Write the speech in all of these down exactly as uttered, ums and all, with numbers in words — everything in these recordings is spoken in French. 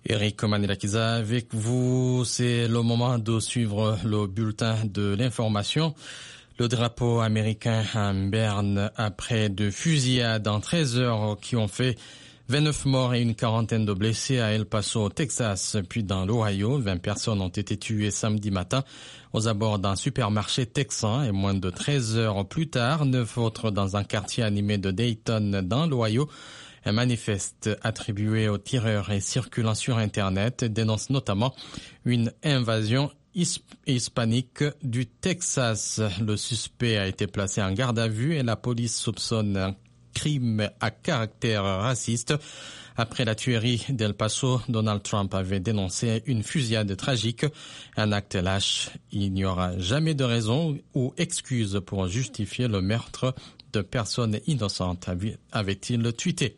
Eric Manilakiza avec vous. C'est le moment de suivre le bulletin de l'information. Le drapeau américain à Berne après deux fusillades en treize heures qui ont fait vingt-neuf morts et une quarantaine de blessés à El Paso, au Texas, puis dans l'Ohio. vingt personnes ont été tuées samedi matin aux abords d'un supermarché texan et moins de treize heures plus tard, neuf autres dans un quartier animé de Dayton dans l'Ohio. Un manifeste attribué aux tireurs et circulant sur Internet dénonce notamment une invasion hispanique du Texas. Le suspect a été placé en garde à vue et la police soupçonne un crime à caractère raciste. Après la tuerie d'El Paso, Donald Trump avait dénoncé une fusillade tragique, un acte lâche. Il n'y aura jamais de raison ou excuse pour justifier le meurtre de personnes innocentes, avait-il tweeté.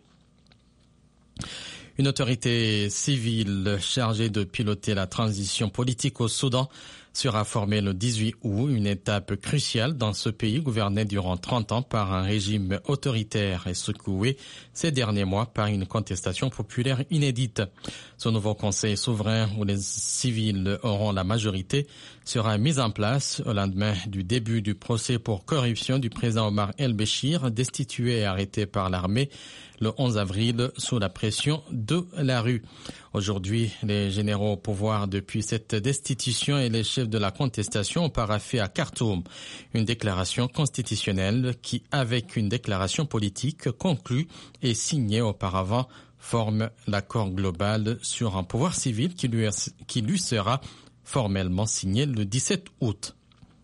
Une autorité civile chargée de piloter la transition politique au Soudan sera formée le dix-huit août, une étape cruciale dans ce pays gouverné durant trente ans par un régime autoritaire et secoué ces derniers mois par une contestation populaire inédite. Ce nouveau conseil souverain où les civils auront la majorité sera mis en place au lendemain du début du procès pour corruption du président Omar El-Béchir, destitué et arrêté par l'armée le onze avril sous la pression de la rue. Aujourd'hui, les généraux au pouvoir depuis cette destitution et les chefs de la contestation ont paraphé à Khartoum une déclaration constitutionnelle qui, avec une déclaration politique conclue et signée auparavant, forme l'accord global sur un pouvoir civil qui lui, qui lui sera formellement signé le dix-sept août.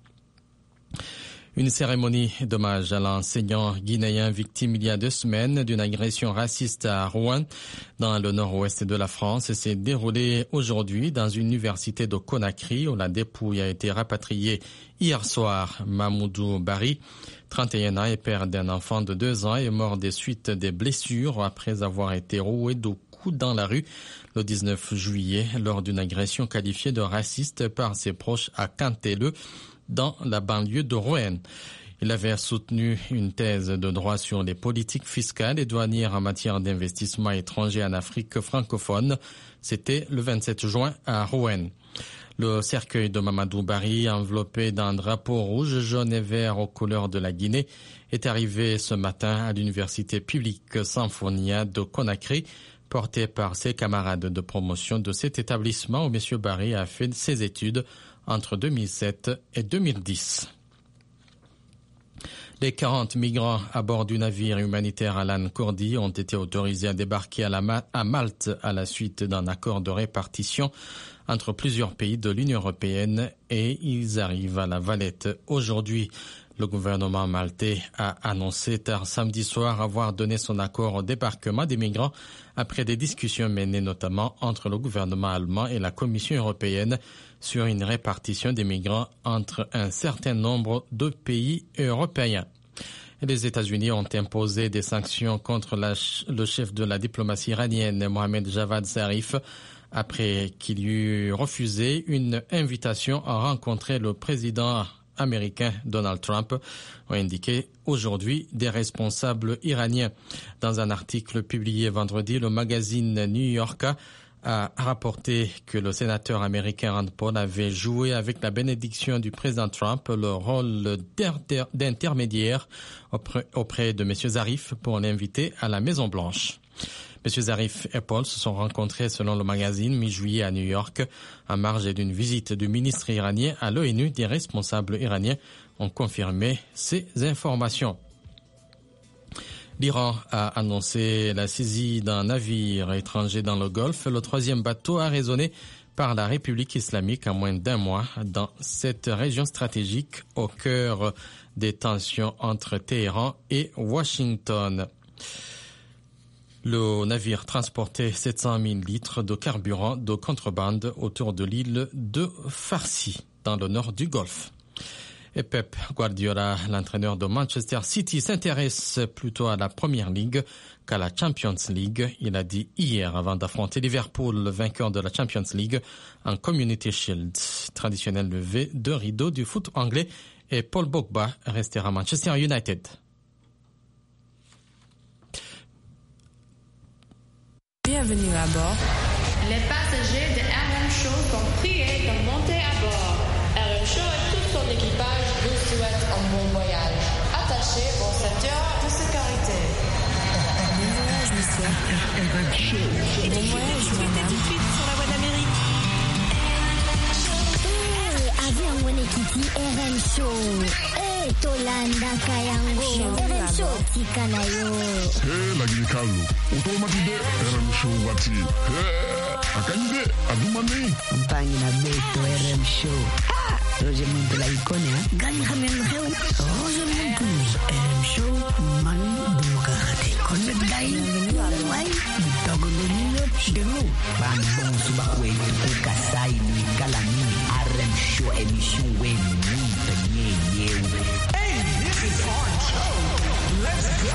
Une cérémonie d'hommage à l'enseignant guinéen victime il y a deux semaines d'une agression raciste à Rouen, dans le nord-ouest de la France, s'est déroulée aujourd'hui dans une université de Conakry où la dépouille a été rapatriée hier soir. Mamoudou Bari, trente et un ans et père d'un enfant de deux ans, est mort des suites des blessures après avoir été roué de coups dans la rue le dix-neuf juillet lors d'une agression qualifiée de raciste par ses proches à Canteleu, dans la banlieue de Rouen. Il avait soutenu une thèse de droit sur les politiques fiscales et douanières en matière d'investissement étranger en Afrique francophone. C'était le vingt-sept juin à Rouen. Le cercueil de Mamadou Bari, enveloppé d'un drapeau rouge, jaune et vert aux couleurs de la Guinée, est arrivé ce matin à l'université publique Symphonia de Conakry, porté par ses camarades de promotion de cet établissement où M. Bari a fait ses études entre deux mille sept et deux mille dix. Les quarante migrants à bord du navire humanitaire Alan Kurdi ont été autorisés à débarquer à, la Ma- à Malte à la suite d'un accord de répartition entre plusieurs pays de l'Union européenne et ils arrivent à la Valette aujourd'hui. Le gouvernement maltais a annoncé tard samedi soir avoir donné son accord au débarquement des migrants après des discussions menées notamment entre le gouvernement allemand et la Commission européenne sur une répartition des migrants entre un certain nombre de pays européens. Les États-Unis ont imposé des sanctions contre la, le chef de la diplomatie iranienne, Mohamed Javad Zarif, après qu'il eut refusé une invitation à rencontrer le président américain Donald Trump, ont indiqué aujourd'hui des responsables iraniens. Dans un article publié vendredi, le magazine New Yorker a rapporté que le sénateur américain Rand Paul avait joué avec la bénédiction du président Trump le rôle d'intermédiaire auprès de M. Zarif pour l'inviter à la Maison-Blanche. M. Zarif et Paul se sont rencontrés selon le magazine mi-juillet à New York en marge d'une visite du ministre iranien à l'ONU. Des responsables iraniens ont confirmé ces informations. L'Iran a annoncé la saisie d'un navire étranger dans le Golfe. Le troisième bateau arraisonné par la République islamique en moins d'un mois dans cette région stratégique au cœur des tensions entre Téhéran et Washington. Le navire transportait sept cent mille litres de carburant de contrebande autour de l'île de Farsi, dans le nord du Golfe. Et Pep Guardiola, l'entraîneur de Manchester City, s'intéresse plutôt à la Premier League qu'à la Champions League. Il a dit hier avant d'affronter Liverpool, le vainqueur de la Champions League, en Community Shield, traditionnel levé de rideau du foot anglais, et Paul Pogba restera à Manchester United. Bienvenue à bord Les passagers de R M Show sont priés de monter à bord. R M Show et tout son équipage vous souhaitent un bon voyage. Attachez vos ceintures de sécurité. Bon voyage, monsieur. R M Show. Bon voyage, madame. Tout de suite sur la voie d'Amérique. Avion Wenekiti R M Show. Eh, Tolanda Kayango. R M Show Tikanayo. Hey, lagi kalu. Otomati de R M Show wati. Hey, akande adumani. Mpangi na beto R M Show. Ah, Roger Muntu la ikone ha. Gani hamen heu. Roger Muntu. R M Show man bugate. Konne dai. Wai. Dogo nino denu. Ban bon suba kwe ku kasai ni kalani. R M Show émission wen ni penye yewe. Hey, this is R M Show. Let's go.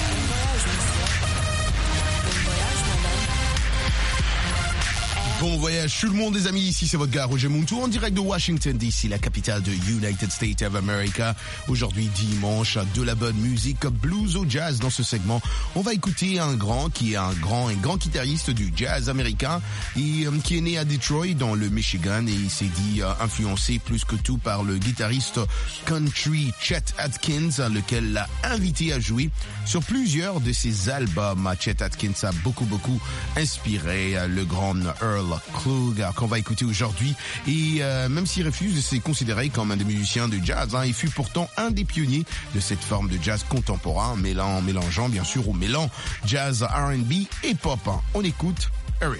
Bon voyage tout le monde les amis, ici c'est votre gars Roger Muntu en direct de Washington D C, la capitale de United States of America. Aujourd'hui dimanche, de la bonne musique blues au jazz. Dans ce segment, on va écouter un grand qui est un grand, un grand guitariste du jazz américain et euh, qui est né à Detroit dans le Michigan et il s'est dit euh, influencé plus que tout par le guitariste country Chet Atkins, lequel l'a invité à jouer sur plusieurs de ses albums. Chet Atkins a beaucoup beaucoup inspiré euh, le grand Earl Klugh qu'on va écouter aujourd'hui et euh, même s'il refuse de se considérer comme un des musiciens de jazz, hein, il fut pourtant un des pionniers de cette forme de jazz contemporain, mêlant, mélangeant bien sûr au mélange jazz, R and B et pop. Hein. On écoute Eric.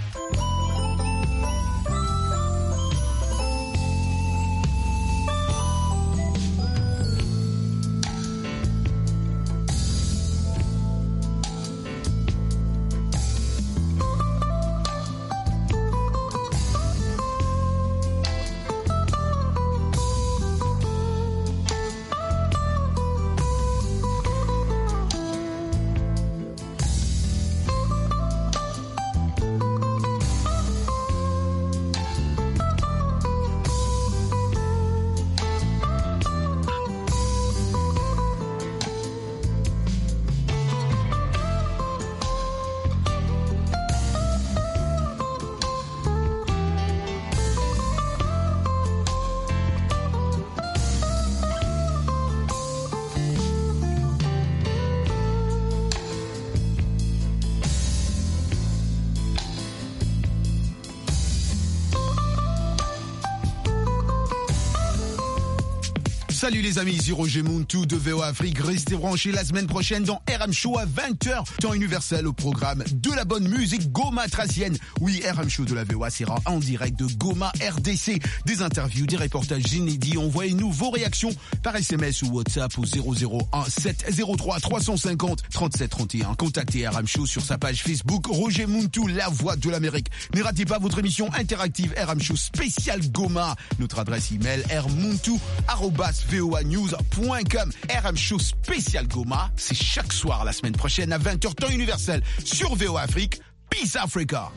Salut les amis, ici Roger Muntu de V O Afrique. Restez branchés la semaine prochaine dans R M Show à vingt heures, temps universel au programme de la bonne musique Goma tracienne. Oui, R M Show de la V O A sera en direct de Goma R D C. Des interviews, des reportages inédits. Envoyez-nous vos réactions par S M S ou WhatsApp au zéro zéro un sept zéro trois trois cent cinquante trente-sept trente et un. Contactez R M Show sur sa page Facebook Roger Muntu, la voix de l'Amérique. Ne ratez pas votre émission interactive R M Show spécial Goma. Notre adresse email rmuntu arobase v o a news point com. R M Show spécial Goma, c'est chaque soir la semaine prochaine à vingt heures temps universel sur V O Afrique. Peace Africa.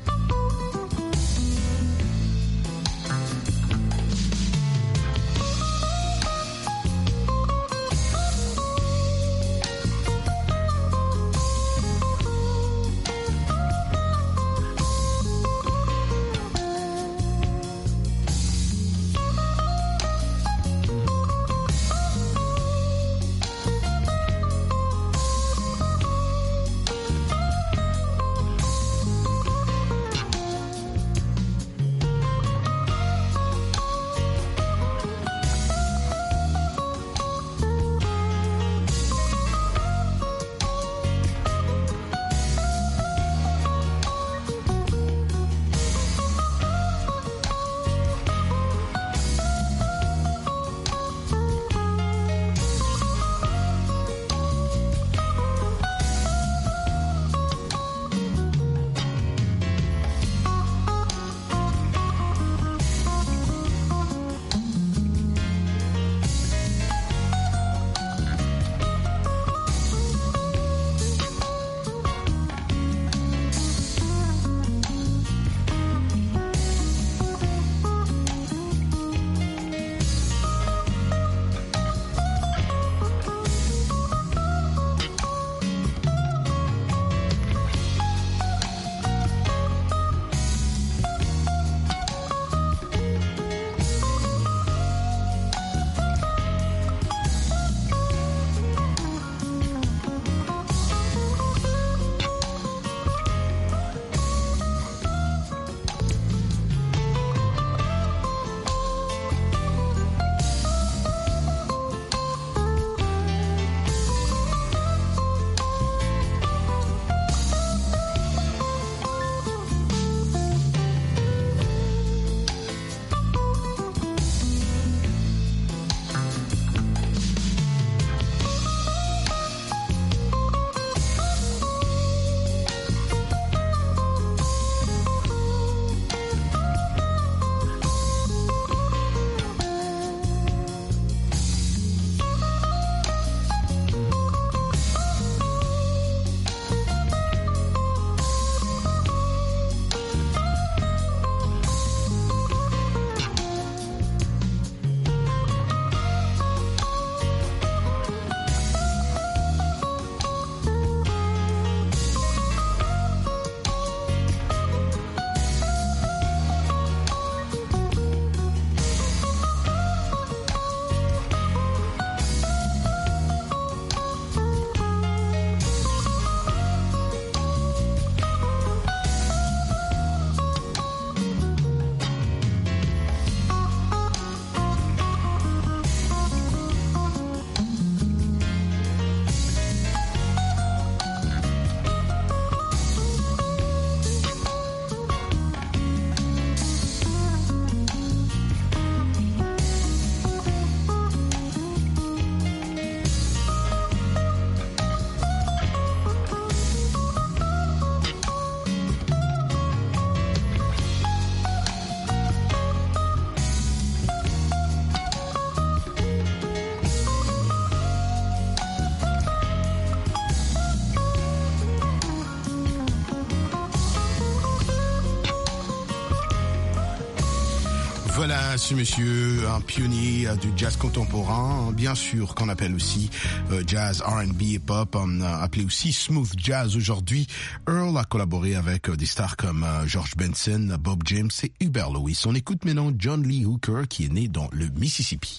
Voilà, ce monsieur, un pionnier du jazz contemporain, bien sûr, qu'on appelle aussi euh, jazz, R and B et pop, on a appelé aussi smooth jazz aujourd'hui. Earl a collaboré avec euh, des stars comme euh, George Benson, Bob James et Hubert Lewis. On écoute maintenant John Lee Hooker qui est né dans le Mississippi.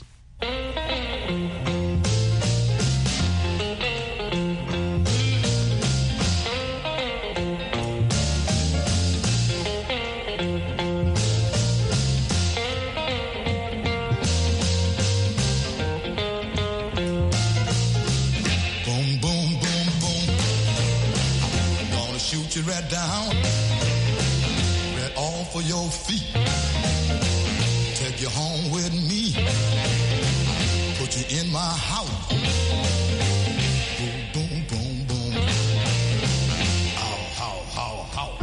Right down, right off of your feet. Take you home with me. Put you in my house. Boom, boom, boom, boom. How, how, how, how.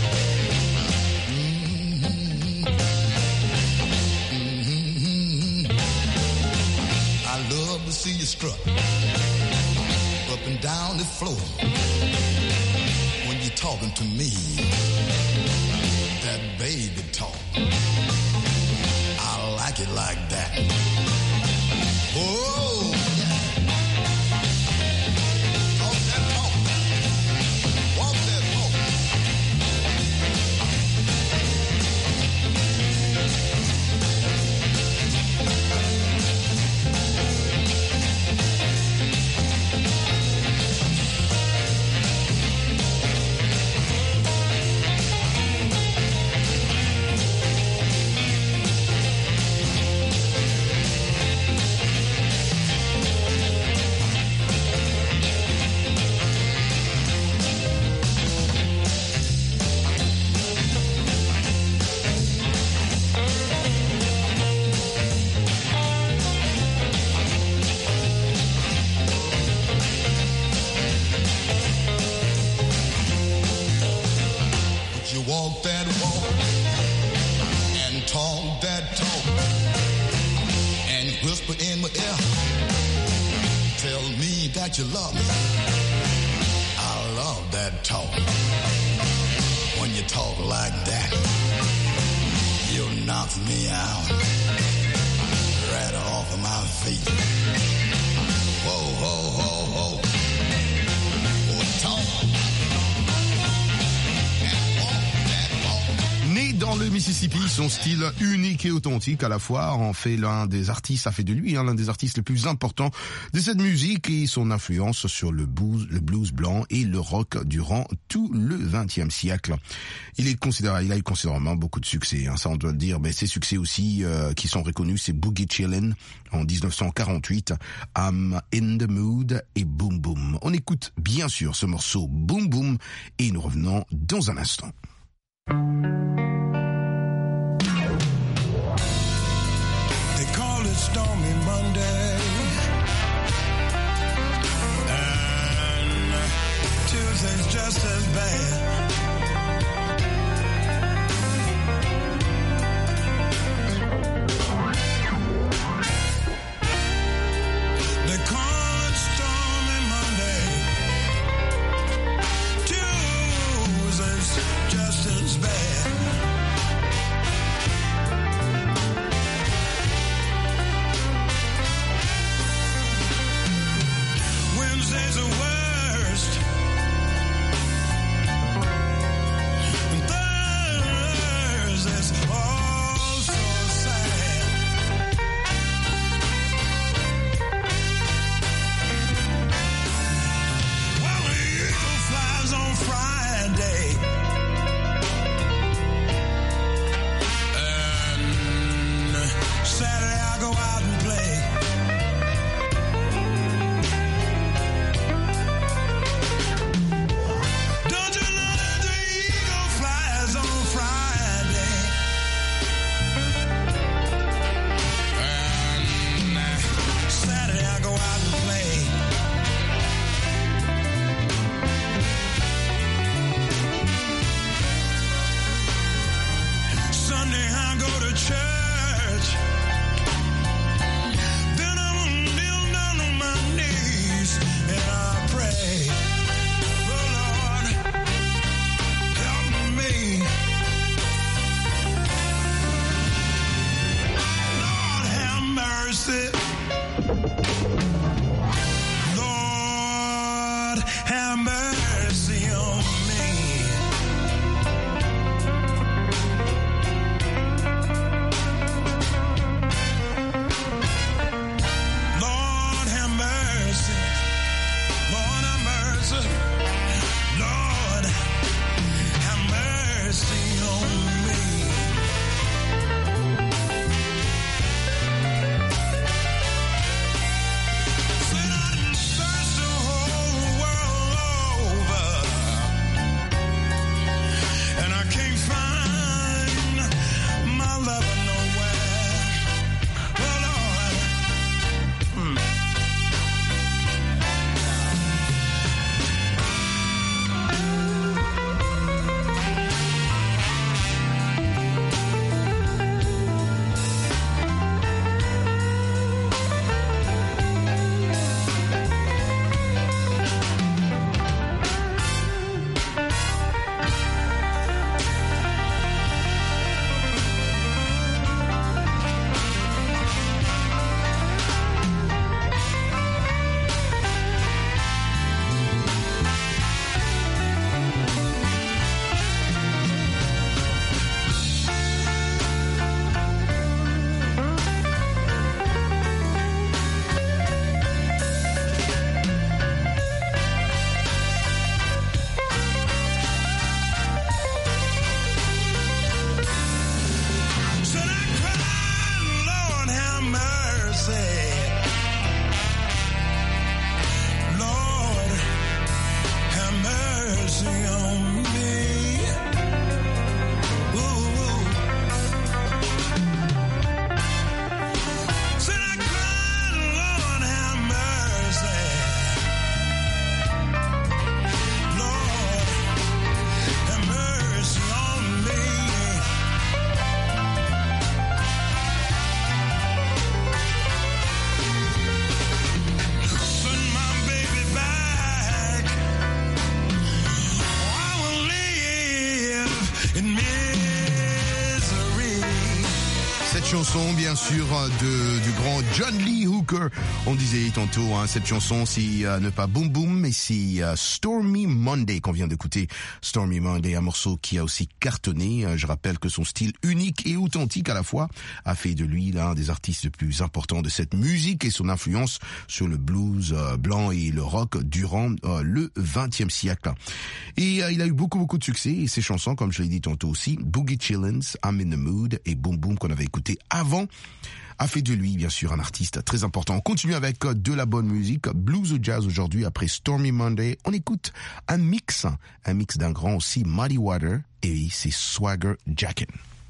Mm-hmm. Mm-hmm. I love to see you strut up and down the floor. You're talking to me, that baby talk. I like it like that. Oh, yeah. Talk that talk. Walk that walk. Walk that walk and talk that talk and whisper in my ear. Tell me that you love me. I love that talk. When you talk like that, you knock me out right off of my feet. Whoa, whoa, whoa, whoa. Whoa, talk. Né dans le Mississippi, son style unique et authentique à la fois en fait l'un des artistes, a fait de lui hein, l'un des artistes les plus importants de cette musique et son influence sur le blues, le blues blanc et le rock durant tout le vingtième siècle. Il est considéré, il a eu considérablement beaucoup de succès, hein, ça on doit le dire. Mais ses succès aussi euh, qui sont reconnus, c'est Boogie Chillin' en dix-neuf cent quarante-huit, I'm in the Mood et Boom Boom. On écoute bien sûr ce morceau Boom Boom et nous revenons dans un instant. They call it Stormy Monday, and Tuesday's just as bad. They call it Stormy Monday, Tuesday's just as bad. Wednesday's the worst, and Thursday's all so sad. Well, the eagle flies on Friday, and Saturday I go out and play. Don't you know that the eagle flies on Friday? And Saturday I go out and play. Sunday I go to church. Then I'm kneel down on my knees and I pray. Oh Lord, help me. chanson, bien sûr, de, du grand John Lee Hooker. On disait tantôt, hein, cette chanson, c'est euh, ne pas Boom Boom, mais c'est euh, Stormy Monday qu'on vient d'écouter. Stormy Monday, un morceau qui a aussi cartonné. Je rappelle que son style unique et authentique à la fois a fait de lui l'un des artistes les plus importants de cette musique et son influence sur le blues euh, blanc et le rock durant euh, le vingtième siècle. Et euh, il a eu beaucoup, beaucoup de succès. Et ses chansons, comme je l'ai dit tantôt aussi, Boogie Chillins, I'm in the Mood et Boom Boom qu'on avait écouté avant, a fait de lui, bien sûr, un artiste très important. On continue avec de la bonne musique, blues ou jazz aujourd'hui. Après Stormy Monday, on écoute un mix, un mix d'un grand aussi, Muddy Water, et c'est Swagger Jackin'.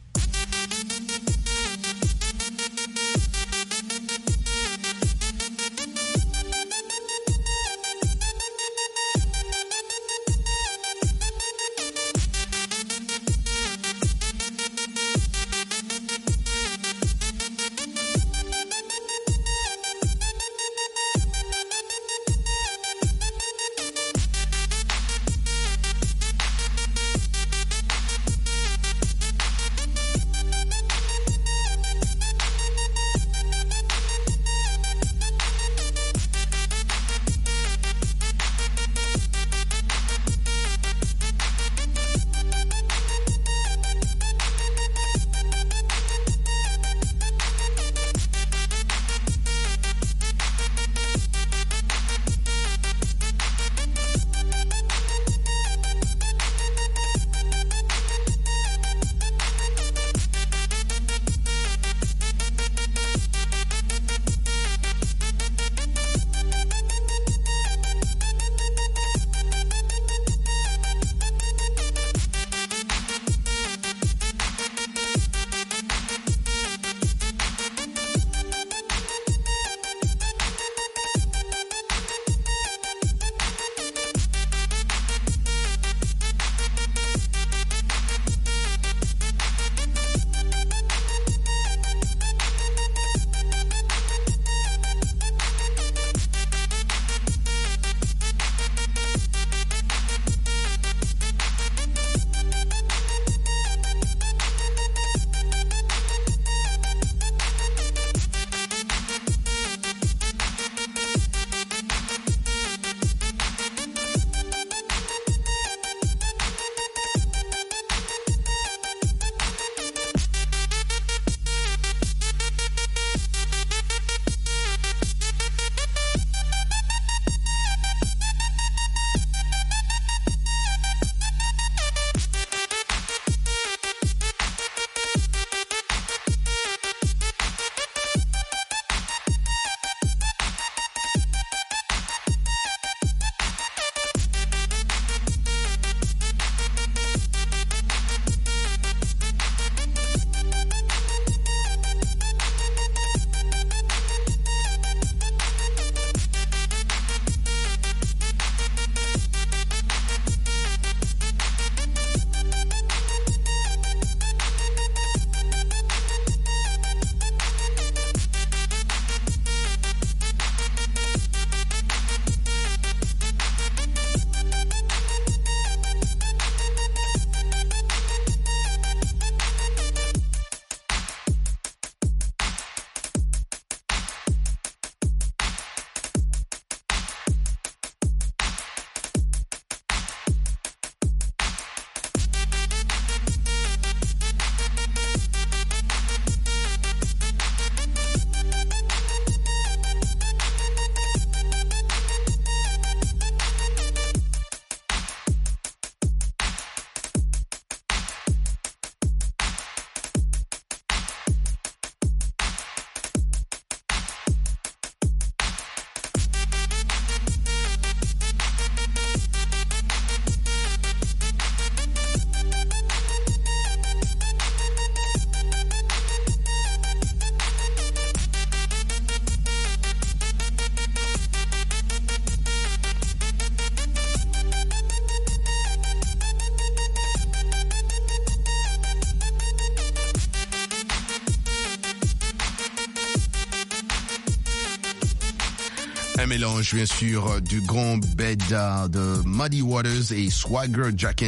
Un mélange, bien sûr, du grand beda de Muddy Waters et Swagger Jackin'.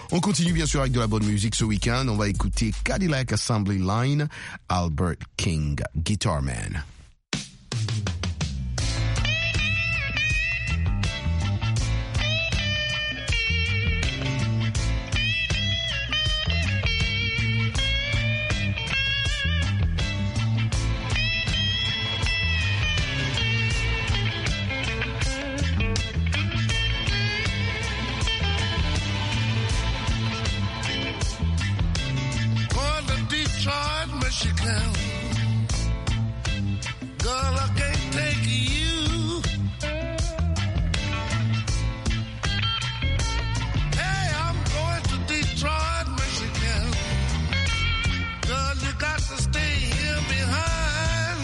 On continue bien sûr avec de la bonne musique ce week-end. On va écouter Cadillac Assembly Line, Albert King, Guitar Man. Michigan. Girl, I can't take you. Hey, I'm going to Detroit, Michigan. Girl, you got to stay here behind.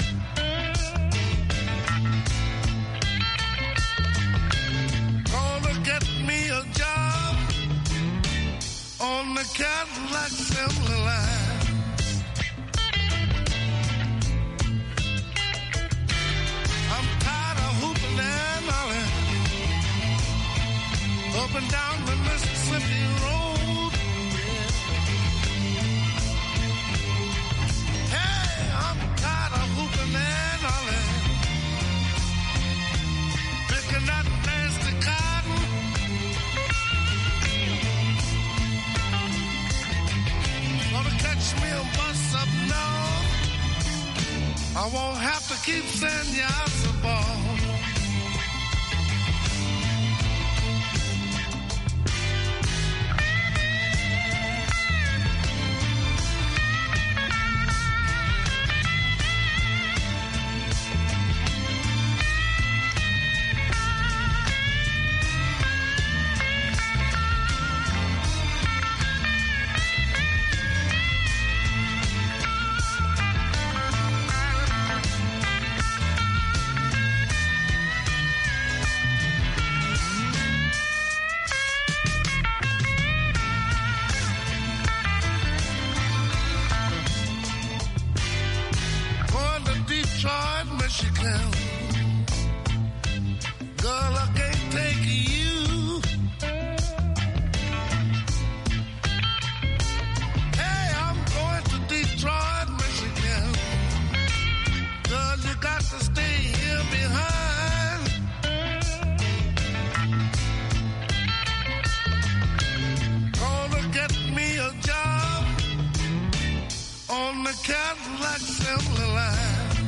Gonna get me a job on the Cadillac assembly line. Up and down the Mississippi Road. Hey, I'm tired of hooping and hollering, picking that nasty cotton. Gonna catch me a bus up north. I won't have to keep saying yes above. Michigan. Girl, I can't take you. Hey, I'm going to Detroit, Michigan. Girl, you got to stay here behind. Gonna get me a job on the Cadillac assembly line.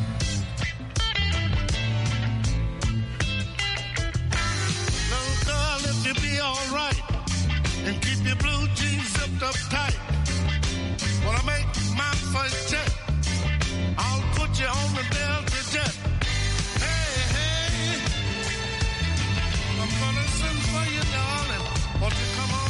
You be alright and keep your blue jeans zipped up tight. When I make my first check, I'll put you on the Delta jet. Hey, hey, I'm gonna send for you, darling. Won't you come on?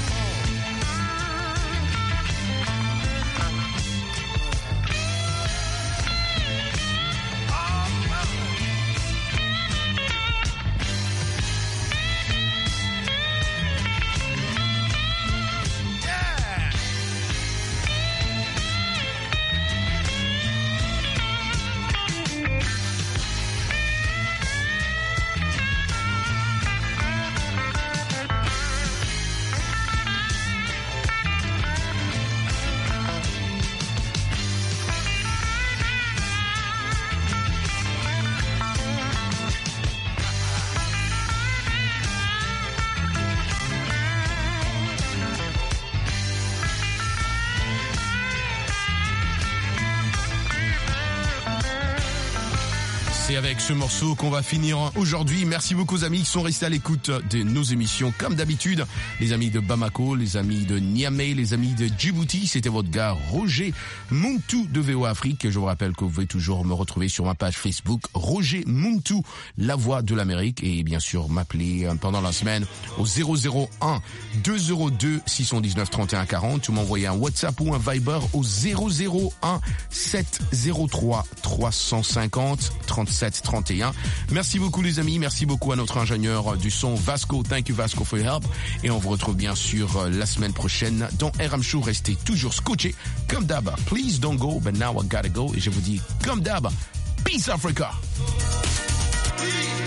C'est avec ce morceau qu'on va finir aujourd'hui. Merci beaucoup aux amis qui sont restés à l'écoute de nos émissions. Comme d'habitude, les amis de Bamako, les amis de Niamey, les amis de Djibouti. C'était votre gars Roger Muntu de V O A Afrique. Je vous rappelle que vous pouvez toujours me retrouver sur ma page Facebook Roger Muntu, la voix de l'Amérique. Et bien sûr, m'appeler pendant la semaine au zéro zéro un deux zéro deux six un neuf trois un quatre zéro ou m'envoyer un WhatsApp ou un Viber au zéro zéro un sept zéro trois trois cinq zéro trente-sept trente et un. Merci beaucoup les amis, merci beaucoup à notre ingénieur du son Vasco. Thank you Vasco for your help. Et on vous retrouve bien sûr la semaine prochaine dans R M Show. Restez toujours scotchés comme d'hab. Please don't go, but now I gotta go. Et je vous dis comme d'hab, peace Africa. Peace.